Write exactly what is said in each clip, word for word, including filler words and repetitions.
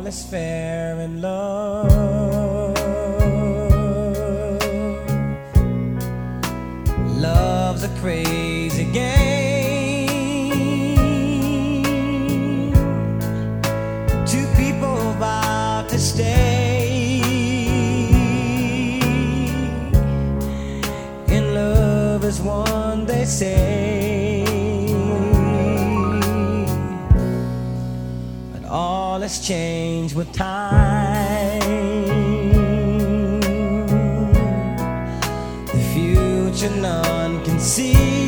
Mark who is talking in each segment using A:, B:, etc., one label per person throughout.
A: all is fair in love. Love's a crazy game. Two people vow to stay in love as one, they say. But all has changed with time. The future none can see.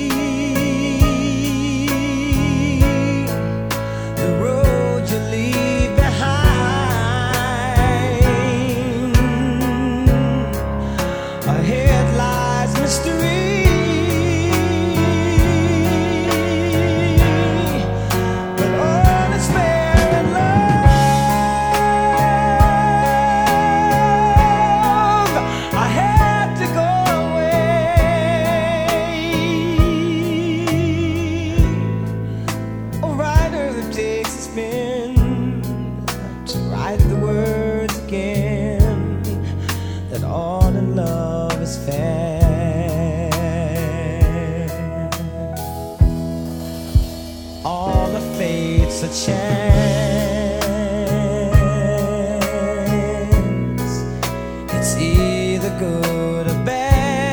A: The road you leave behind. Ahead lies mystery. But all is fair in love. I had to go takes a spin to write the words again, that all in love is fair. All the fates a chance. It's either good or bad.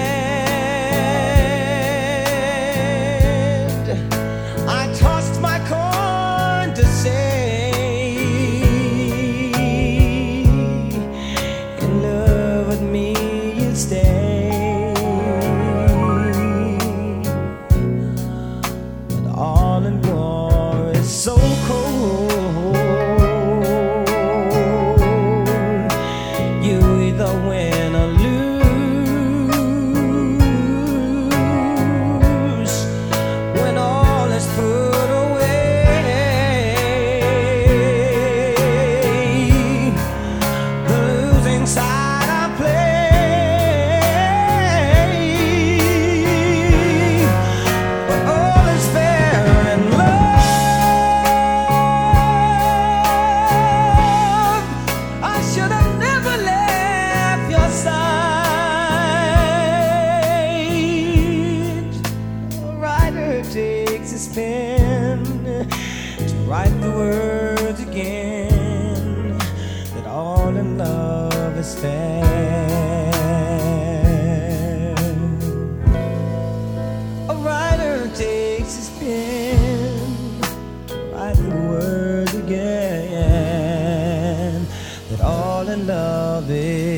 A: I tossed my coin to say, in love with me you'd stay. But all in war is so cold. You either win or lose when all is put away. Side I play, but all is fair in love. I should have never left your side. A writer takes a spin to write the words again, that all in love is fair. A writer takes his pen to write the word again, that all in love is